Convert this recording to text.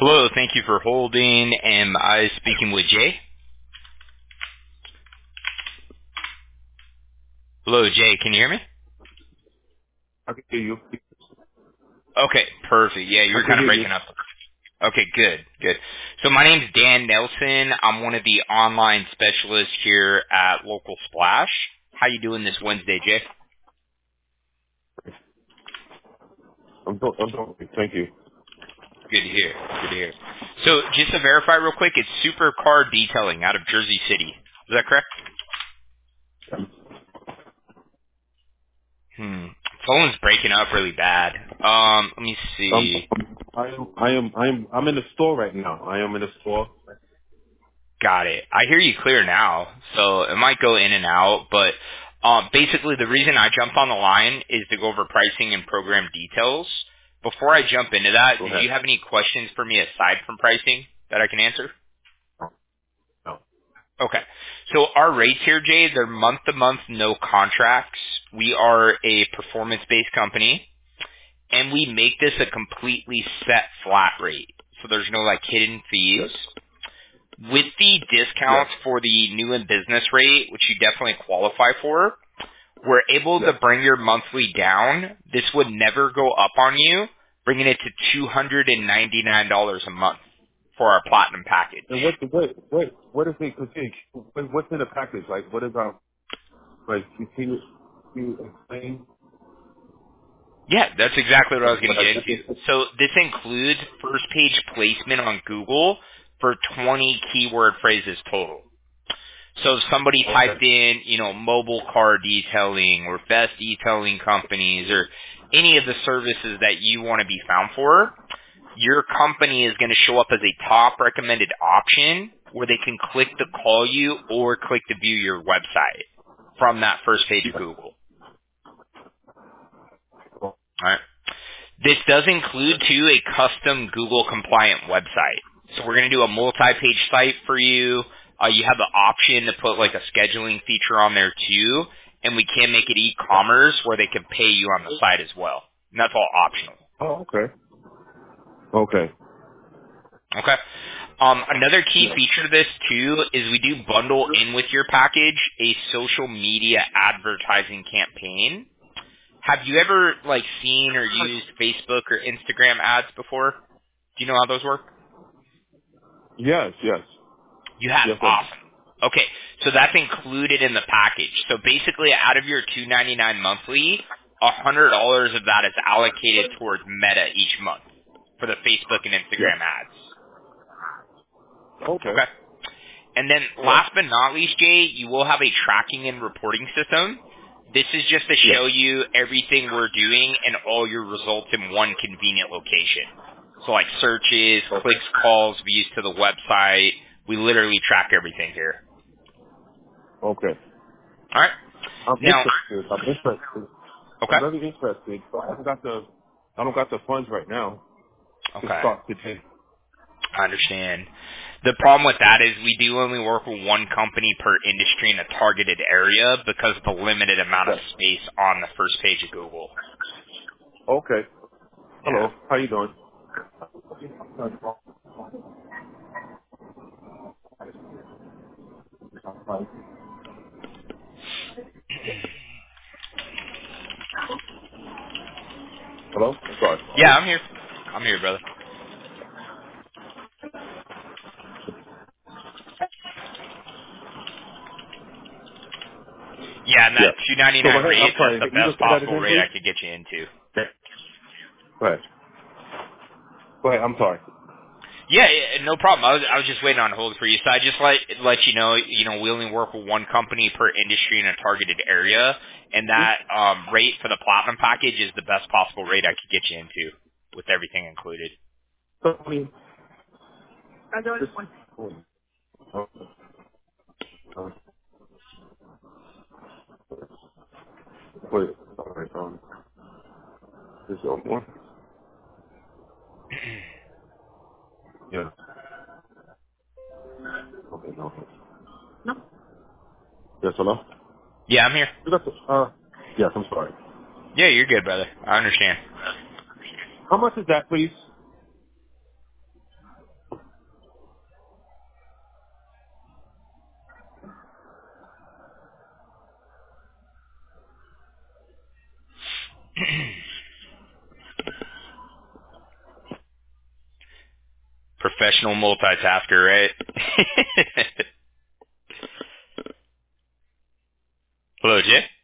Hello, thank you for holding. Am I speaking with Jay? Hello, Jay, can you hear me? I can hear you. Okay, perfect. Yeah, you I were can kind of hear you. breaking up. Okay, good. So my name's Dan Nelson. I'm one of the online specialists here at Local Splash. How you doing this Wednesday, Jay? I'm doing okay. Thank you. Good to hear. Good to hear. So just to verify real quick, it's Supercar Detailing out of Jersey City. Is that correct? Phone's breaking up really bad. Let me Um, see. I'm in the store right now. I am in the store. Got it. I hear you clear now, so it might go in and out, but basically the reason I jumped on the line is to go over pricing and program details. Before I jump into that, Go did ahead. you have any questions for me aside from pricing that I can answer? No. Okay. So our rates here, Jay, they're month-to-month, no contracts. We are a performance-based company, and we make this a completely set flat rate. So there's no like hidden Yes. fees. With the Yes. discounts for the new and business rate, which you definitely qualify for, we're able to Yes. bring your monthly down. This would never go up on you, bringing it to $299 a month for our platinum package. And what is the critique? What's in the package? Like what is like? Can you explain? Yeah, that's exactly what I was going What to get into. So this includes first page placement on Google for 20 keyword phrases total. So if somebody Okay. typed in, mobile car detailing or best detailing companies or any of the services that you want to be found for, your company is going to show up as a top recommended option where they can click to call you or click to view your website from that first page of Google. Oh, All right. This does include, too, a custom Google compliant website. So we're going to do a multi-page site for you. You have the option to put like a scheduling feature on there too, and we can make it e-commerce where they can pay you on the site as well. And that's all optional. okay. Okay. Okay. Another key feature to this too is we do bundle in with your package a social media advertising campaign. Have you ever like seen or used Facebook or Instagram ads before? Do you know how those work? Yes. Yes. You have? Yes. Awesome. Okay, so that's included in the package. So basically, out of your $299 monthly, $100 of that is allocated towards Meta each month for the Facebook and Yes. Instagram ads. Okay. Okay. And then Yes. last but not least, Jay, you will have a tracking and reporting system. This is just to Yes. show you everything we're doing and all your results in one convenient location. So like searches, Okay. clicks, calls, views to the website. We literally track everything here. Okay. All right. I'm Now, interested. I'm interested. I'm okay. very interested. But I don't got the funds right now to Okay. start today. I understand. The problem with that is we do only work with one company per industry in a targeted area because of the limited amount of Yes. space on the first page of Google. Okay. Yeah. Hello. How you doing? Hello. Sorry. Yeah, I'm here. I'm here, brother. Yeah, and that Yes. So go 299 ahead. rate, I'm that's sorry. the You best just say that possible again, rate please. I could get you into. Okay. Go ahead. Go ahead. I'm sorry. Yeah, yeah, no problem. I was just waiting on hold for you. So I just let you know we only work with one company per industry in a targeted area, and that rate for the platinum package is the best possible rate I could get you into with everything included. So, I mean, wait. All right. Is there one? Yeah. Okay. No. Yes. Hello. Yeah, I'm here. You got the. Yes. I'm sorry. Yeah, you're good, brother. I understand. How much is that, please? professional multitasker, right? Hello, Jay?